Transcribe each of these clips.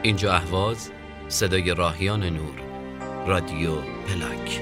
اینجا اهواز، صدای راهیان نور، رادیو پلاک.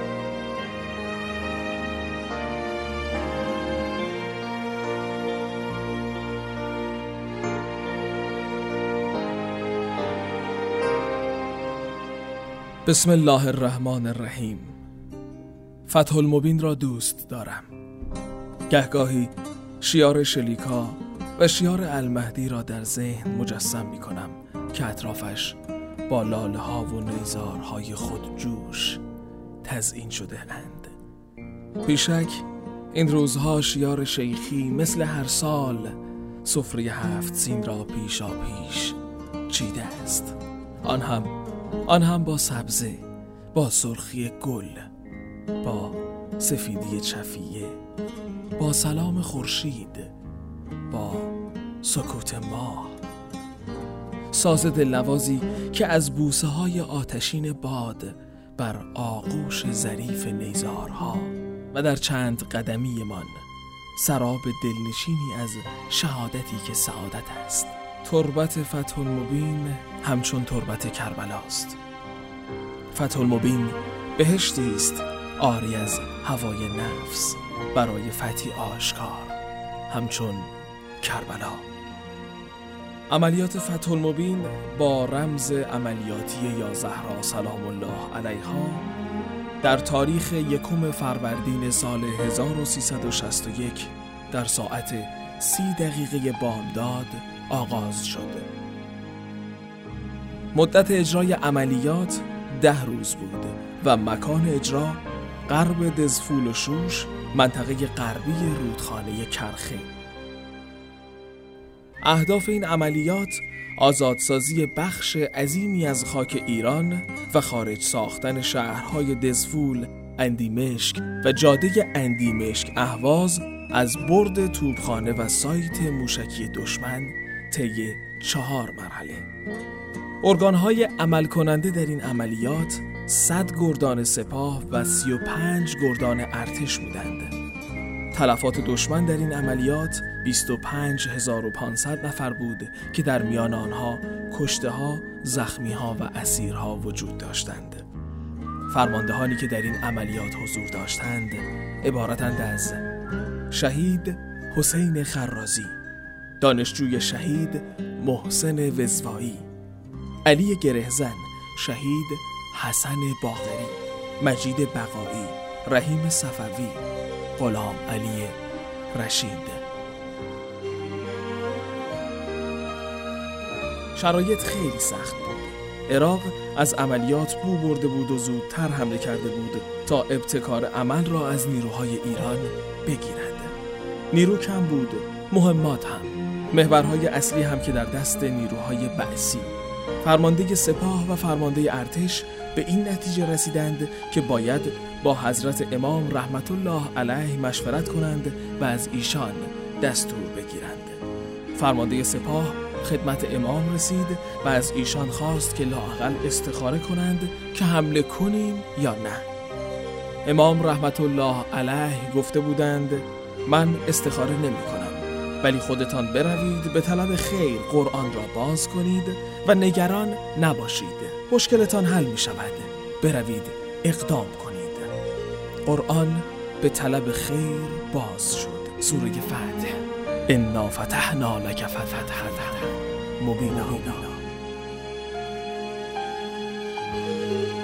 بسم الله الرحمن الرحیم. فتح المبین را دوست دارم. گهگاهی شیار شلیکا و شیار المهدی را در ذهن مجسم می کنم که اطرافش با لاله ها و نیزارهای خود جوش تزیین شده اند. بیشک این روزها شیار شیخی مثل هر سال سفره 7 سین را پیشا پیش چیده است. آن هم با سبزه، با سرخی گل، با سفیدی چفیه، با سلام خورشید، با سکوت ماه. ساز دلنوازی که از بوسه های آتشین باد بر آغوش ظریف نیزارها و در چند قدمی من سراب دلنشینی از شهادتی که سعادت است. تربت فتح المبین همچون تربت کربلاست. فتح المبین بهشتی است عاری از هوای نفس برای فتحی آشکار همچون کربلا. عملیات فتح المبین با رمز عملیاتی یا زهرا سلام الله علیها در تاریخ 1 فروردین سال 1361 در ساعت 30 بامداد آغاز شد. مدت اجرای عملیات 10 روز بود و مکان اجرا غرب دزفول و شوش، منطقه غربی رودخانه کرخه. اهداف این عملیات آزادسازی بخش عظیمی از خاک ایران و خارج ساختن شهرهای دزفول، اندیمشک و جاده اندیمشک اهواز از برد توپخانه و سایت موشکی دشمن طی 4 مرحله. ارگان‌های عمل کننده در این عملیات 100 گردان سپاه و 35 گردان ارتش بودند. تلفات دشمن در این عملیات 25500 نفر بود که در میان آنها کشته‌ها، زخمی‌ها و اسیرها وجود داشتند. فرماندهانی که در این عملیات حضور داشتند عبارتند از شهید حسین خرازی، دانشجوی شهید محسن وزوایی، علی گرهزن، شهید حسن باقری، مجید بقایی، رحیم صفوی، غلام علی رشید. شرایط خیلی سخت بود. عراق از عملیات بو برده بود و زودتر حمله کرده بود تا ابتکار عمل را از نیروهای ایران بگیرد. نیرو کم بود، مهمات هم، محورهای اصلی هم که در دست نیروهای بعثی. فرمانده سپاه و فرمانده ارتش به این نتیجه رسیدند که باید با حضرت امام رحمت الله علیه مشورت کنند و از ایشان دستور بگیرند. فرمانده سپاه خدمت امام رسید و از ایشان خواست که لااقل استخاره کنند که حمله کنیم یا نه. امام رحمت الله علیه گفته بودند من استخاره نمی کنم، ولی خودتان بروید به طلب خیر قرآن را باز کنید و نگران نباشید، مشکلتان حل می شود، بروید اقدام کنید. قرآن به طلب خیر باز شد. سوره فتح. انا فتحنا لک فتحا مبینا.